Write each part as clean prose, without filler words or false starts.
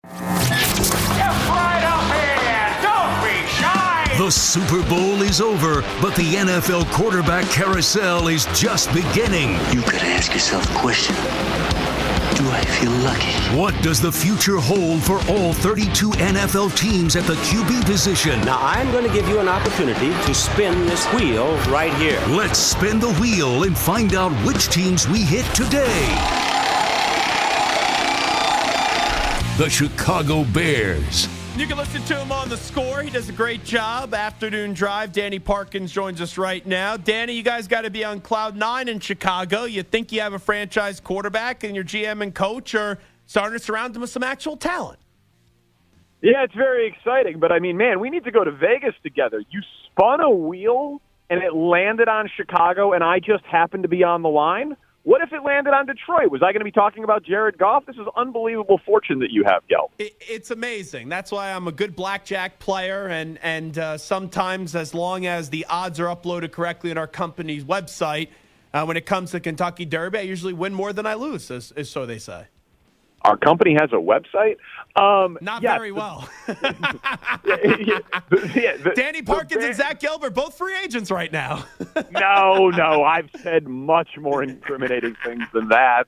Get right up here! Don't be shy! The Super Bowl is over, but the NFL quarterback carousel is just beginning. You gotta ask yourself a question. Do I feel lucky? What does the future hold for all 32 NFL teams at the QB position? Now, I'm going to give you an opportunity to spin this wheel right here. Let's spin the wheel and find out which teams we hit today. The Chicago Bears. You can listen to him on The Score. He does a great job. Afternoon Drive. Danny Parkins joins us right now. Danny, you guys got to be on cloud nine in Chicago. You think you have a franchise quarterback, and your GM and coach are starting to surround him with some actual talent. Yeah, it's very exciting. But, I mean, man, we need to go to Vegas together. You spun a wheel, and it landed on Chicago, and I just happened to be on the line? What if it landed on Detroit? Was I going to be talking about Jared Goff? This is unbelievable fortune that you have, Gelb. It's amazing. That's why I'm a good blackjack player, and sometimes as long as the odds are uploaded correctly on our company's website, when it comes to Kentucky Derby, I usually win more than I lose, so they say. Our company has a website? Not yes, very well. Danny Parkins and Zach Gilbert, both free agents right now. No, I've said much more incriminating things than that.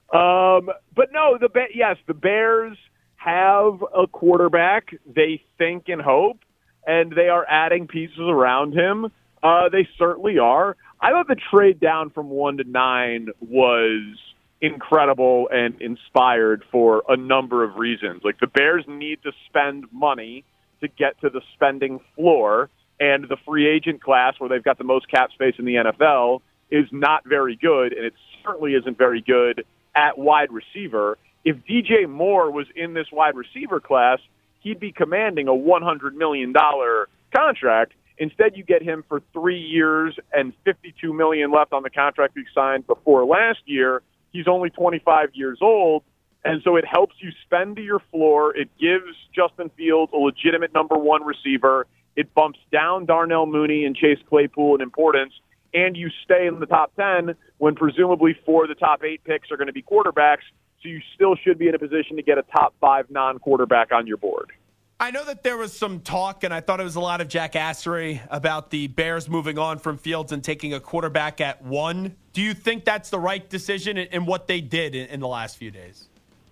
But no, the Bears have a quarterback they think and hope, and they are adding pieces around him. They certainly are. I thought the trade down from 1 to 9 was incredible and inspired for a number of reasons. Like, the Bears need to spend money to get to the spending floor, and the free agent class, where they've got the most cap space in the NFL, is not very good, and it certainly isn't very good at wide receiver. If DJ Moore was in this wide receiver class, he'd be commanding a $100 million contract. Instead, you get him for 3 years and $52 million left on the contract he signed before last year. He's only 25 years old, and so it helps you spend to your floor. It gives Justin Fields a legitimate number one receiver. It bumps down Darnell Mooney and Chase Claypool in importance, and you stay in the top 10 when presumably 4 of the top 8 picks are going to be quarterbacks, so you still should be in a position to get a top 5 non-quarterback on your board. I know that there was some talk, and I thought it was a lot of jackassery about the Bears moving on from Fields and taking a quarterback at 1. Do you think that's the right decision in what they did in the last few days?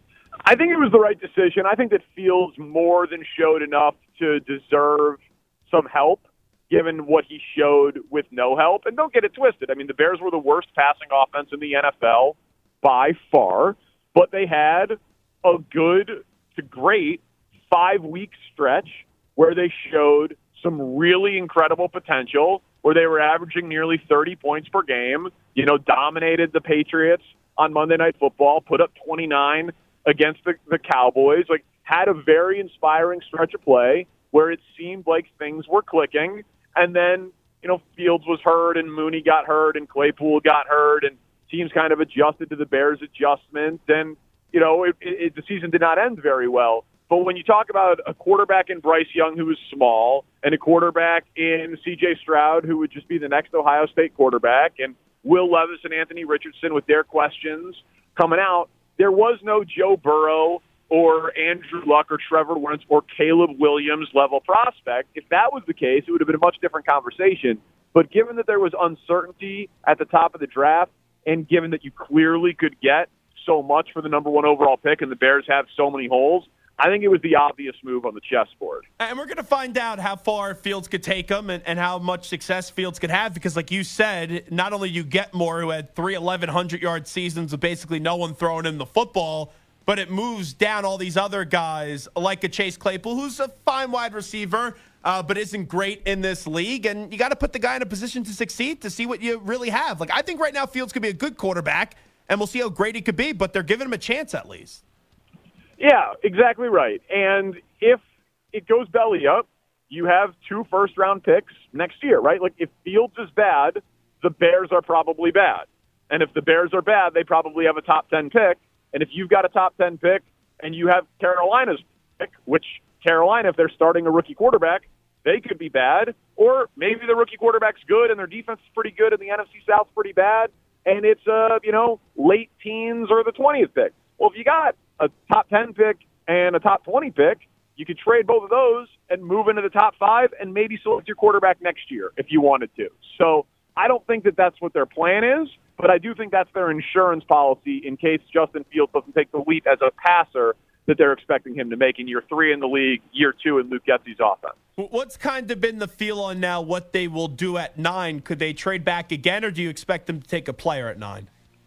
I think it was the right decision. I think that Fields more than showed enough to deserve some help, given what he showed with no help. And don't get it twisted. I mean, the Bears were the worst passing offense in the NFL by far, but they had a good to great 5-week stretch where they showed some really incredible potential, where they were averaging nearly 30 points per game, dominated the Patriots on Monday Night Football, put up 29 against the Cowboys, had a very inspiring stretch of play where it seemed like things were clicking. And then, Fields was hurt and Mooney got hurt and Claypool got hurt and teams kind of adjusted to the Bears' adjustment. And, the season did not end very well. But when you talk about a quarterback in Bryce Young who is small and a quarterback in C.J. Stroud who would just be the next Ohio State quarterback, and Will Levis and Anthony Richardson with their questions coming out, there was no Joe Burrow or Andrew Luck or Trevor Lawrence or Caleb Williams level prospect. If that was the case, it would have been a much different conversation. But given that there was uncertainty at the top of the draft, and given that you clearly could get so much for the number 1 overall pick and the Bears have so many holes, I think it was the obvious move on the chessboard. And we're going to find out how far Fields could take them and how much success Fields could have, because like you said, not only you get Moore, who had 3 1,100-yard seasons with basically no one throwing him the football, but it moves down all these other guys like a Chase Claypool, who's a fine wide receiver, but isn't great in this league. And you got to put the guy in a position to succeed to see what you really have. I think right now Fields could be a good quarterback, and we'll see how great he could be, but they're giving him a chance at least. Yeah, exactly right. And if it goes belly up, you have 2 first-round picks next year, right? If Fields is bad, the Bears are probably bad. And if the Bears are bad, they probably have a top 10 pick. And if you've got a top 10 pick and you have Carolina's pick, which Carolina, if they're starting a rookie quarterback, they could be bad. Or maybe the rookie quarterback's good and their defense is pretty good and the NFC South's pretty bad, and it's late teens or the 20th pick. Well, if you got a top 10 pick and a top 20 pick, you could trade both of those and move into the top 5 and maybe select your quarterback next year if you wanted to. So I don't think that that's what their plan is, but I do think that's their insurance policy in case Justin Fields doesn't take the leap as a passer that they're expecting him to make in year 3 in the league, year 2 in Luke Getsy's offense. What's kind of been the feel on now what they will do at 9? Could they trade back again, or do you expect them to take a player at 9?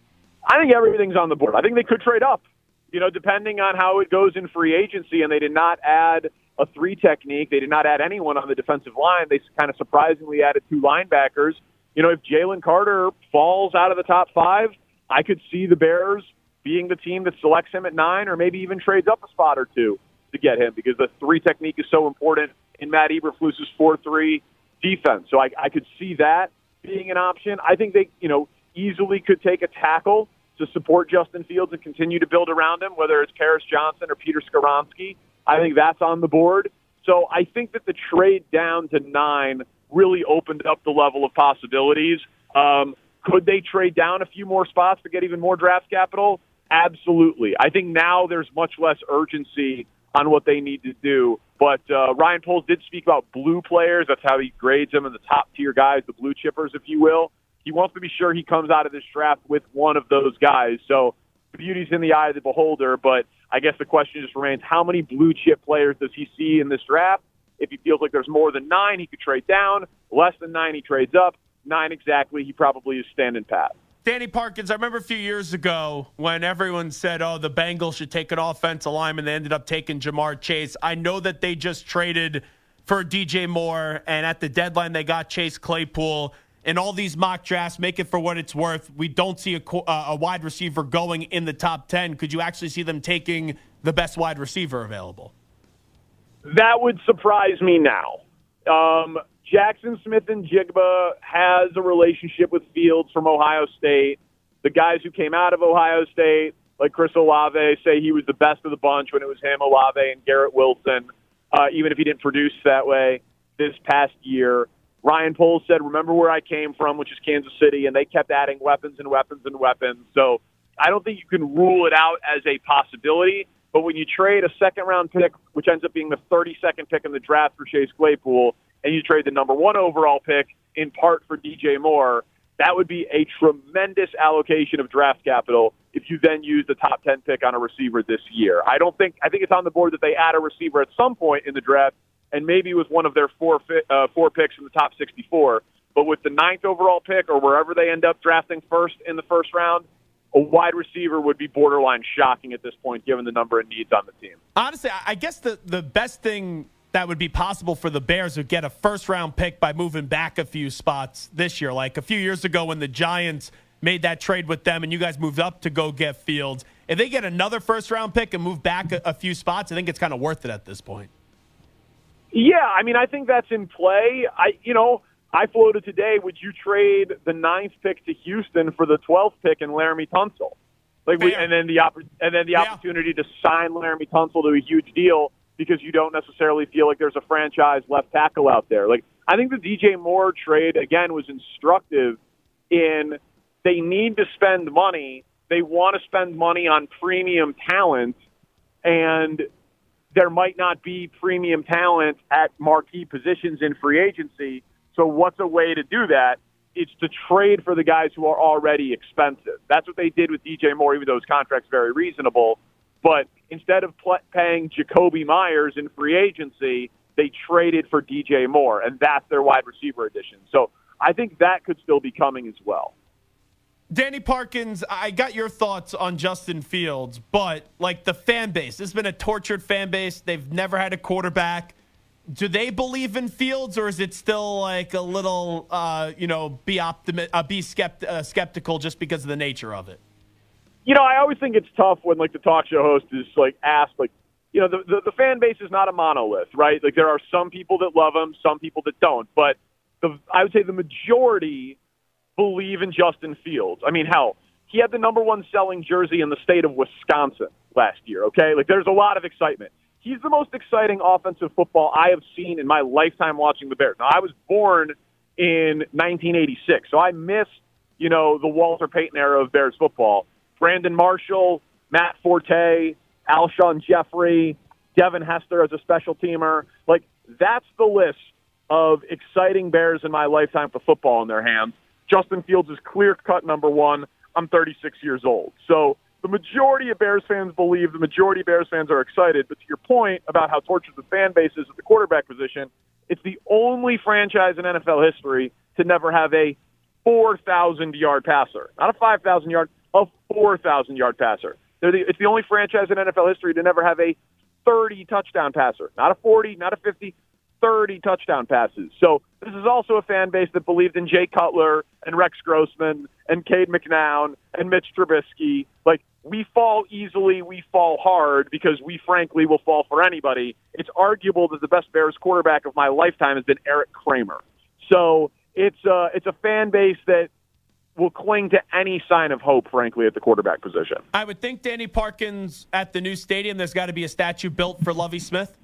I think everything's on the board. I think they could trade up, depending on how it goes in free agency, and they did not add a 3 technique. They did not add anyone on the defensive line. They kind of surprisingly added 2 linebackers. If Jalen Carter falls out of the top 5, I could see the Bears being the team that selects him at 9 or maybe even trades up a spot or 2 to get him because the 3 technique is so important in Matt Eberflus's 4-3 defense. So I could see that being an option. I think they, easily could take a tackle to support Justin Fields and continue to build around him, whether it's Paris Johnson or Peter Skoronski. I think that's on the board. So I think that the trade down to 9 really opened up the level of possibilities. Could they trade down a few more spots to get even more draft capital? Absolutely. I think now there's much less urgency on what they need to do. But Ryan Poles did speak about blue players. That's how he grades them in the top-tier guys, the blue chippers, if you will. He wants to be sure he comes out of this draft with one of those guys. So the beauty's in the eye of the beholder, but I guess the question just remains, how many blue-chip players does he see in this draft? If he feels like there's more than 9, he could trade down. Less than 9, he trades up. 9 exactly, he probably is standing pat. Danny Parkins, I remember a few years ago when everyone said, the Bengals should take an offensive lineman. They ended up taking Jamar Chase. I know that they just traded for DJ Moore, and at the deadline they got Chase Claypool. In all these mock drafts, make it for what it's worth, we don't see a wide receiver going in the top 10. Could you actually see them taking the best wide receiver available? That would surprise me now. Jackson Smith-Njigba has a relationship with Fields from Ohio State. The guys who came out of Ohio State, like Chris Olave, say he was the best of the bunch when it was him, Olave, and Garrett Wilson, even if he didn't produce that way this past year. Ryan Poles said, remember where I came from, which is Kansas City, and they kept adding weapons and weapons and weapons. So I don't think you can rule it out as a possibility. But when you trade a second-round pick, which ends up being the 32nd pick in the draft for Chase Claypool, and you trade the number 1 overall pick in part for DJ Moore, that would be a tremendous allocation of draft capital if you then use the top 10 pick on a receiver this year. I think it's on the board that they add a receiver at some point in the draft, and maybe with one of their 4 picks from the top 64. But with the 9th overall pick or wherever they end up drafting first in the first round, a wide receiver would be borderline shocking at this point, given the number of needs on the team. Honestly, I guess the best thing that would be possible for the Bears would get a first-round pick by moving back a few spots this year. Like a few years ago when the Giants made that trade with them and you guys moved up to go get Fields. If they get another first-round pick and move back a few spots, I think it's kind of worth it at this point. Yeah, I think that's in play. I floated today, would you trade the 9th pick to Houston for the 12th pick in Laramie Tunsil? And then the opportunity to sign Laramie Tunsil to a huge deal because you don't necessarily feel like there's a franchise left tackle out there. I think the DJ Moore trade, again, was instructive in they need to spend money. They want to spend money on premium talent, and there might not be premium talent at marquee positions in free agency. So what's a way to do that? It's to trade for the guys who are already expensive. That's what they did with DJ Moore, even though his contract's very reasonable. But instead of paying Jacoby Myers in free agency, they traded for DJ Moore, and that's their wide receiver addition. So I think that could still be coming as well. Danny Parkins, I got your thoughts on Justin Fields, but the fan base, this has been a tortured fan base. They've never had a quarterback. Do they believe in Fields, or is it still a little, be skeptical just because of the nature of it? I always think it's tough when the talk show host is asked, the fan base is not a monolith, right? There are some people that love him, some people that don't, but I would say the majority believe in Justin Fields. Hell, he had the number 1 selling jersey in the state of Wisconsin last year, okay? There's a lot of excitement. He's the most exciting offensive football I have seen in my lifetime watching the Bears. Now, I was born in 1986, so I missed, the Walter Payton era of Bears football. Brandon Marshall, Matt Forte, Alshon Jeffrey, Devin Hester as a special teamer. Like, that's the list of exciting Bears in my lifetime for football in their hands. Justin Fields is clear-cut number one. I'm 36 years old. So the majority of Bears fans believe, the majority of Bears fans are excited. But to your point about how tortured the fan base is at the quarterback position, it's the only franchise in NFL history to never have a 4,000-yard passer. Not a 5,000-yard, a 4,000-yard passer. It's the only franchise in NFL history to never have a 30-touchdown passer. Not a 40, not a 50, 30 touchdown passes. So this is also a fan base that believed in Jay Cutler and Rex Grossman and Cade McNown and Mitch Trubisky. Like, we fall easily, we fall hard because we frankly will fall for anybody. It's arguable that the best Bears quarterback of my lifetime has been Eric Kramer. So it's a fan base that will cling to any sign of hope, frankly, at the quarterback position. I would think, Danny Parkins, at the new stadium, there's got to be a statue built for Lovie Smith.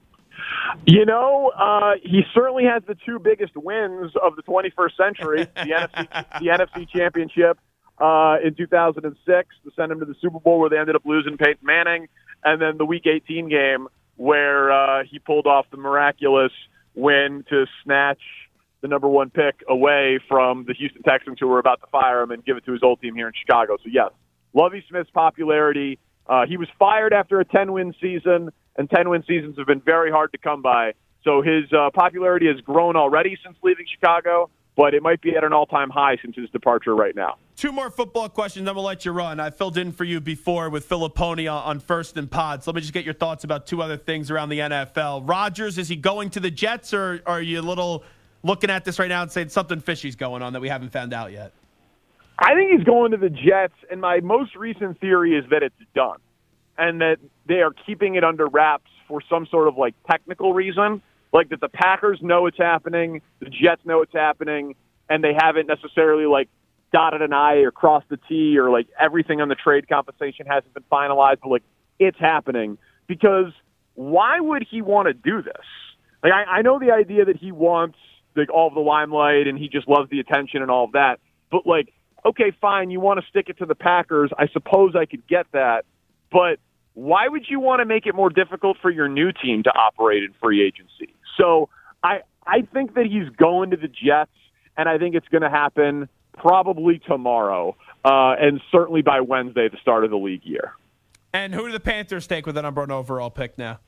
You know, he certainly has the two biggest wins of the 21st century, the NFC Championship in 2006 to send him to the Super Bowl where they ended up losing Peyton Manning, and then the Week 18 game where he pulled off the miraculous win to snatch the number one pick away from the Houston Texans, who were about to fire him, and give it to his old team here in Chicago. So, yes, Lovie Smith's popularity. He was fired after a 10-win season, and 10-win seasons have been very hard to come by. So his popularity has grown already since leaving Chicago, but it might be at an all-time high since his departure right now. Two more football questions, then we'll let you run. I filled in for you before with Filipponi on First and Pod. So let me just get your thoughts about two other things around the NFL. Rodgers, is he going to the Jets, or are you a little looking at this right now and saying something fishy's going on that we haven't found out yet? I think he's going to the Jets, and my most recent theory is that it's done and that they are keeping it under wraps for some sort of, like, technical reason, like that the Packers know it's happening, the Jets know it's happening, and they haven't necessarily, like, dotted an I or crossed the T, or, like, everything on the trade compensation hasn't been finalized, but, like, it's happening. Because why would he want to do this? Like, I know the idea that he wants, like, all of the limelight and he just loves the attention and all of that, but, like, okay, fine, you want to stick it to the Packers. I suppose I could get that. But why would you want to make it more difficult for your new team to operate in free agency? So I think that he's going to the Jets, and I think it's going to happen probably tomorrow, and certainly by Wednesday, the start of the league year. And who do the Panthers take with the number one overall pick now?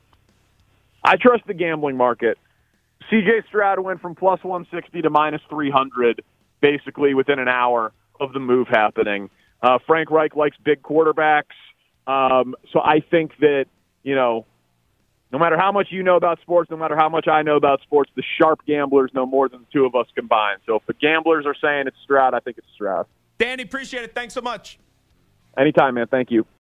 I trust the gambling market. C.J. Stroud went from plus 160 to minus 300 basically within an hour of the move happening. Frank Reich likes big quarterbacks. So I think that, you know, no matter how much you know about sports, no matter how much I know about sports, the sharp gamblers know more than the two of us combined. So if the gamblers are saying it's Stroud, I think it's Stroud. Danny, appreciate it. Thanks so much. Anytime, man. Thank you.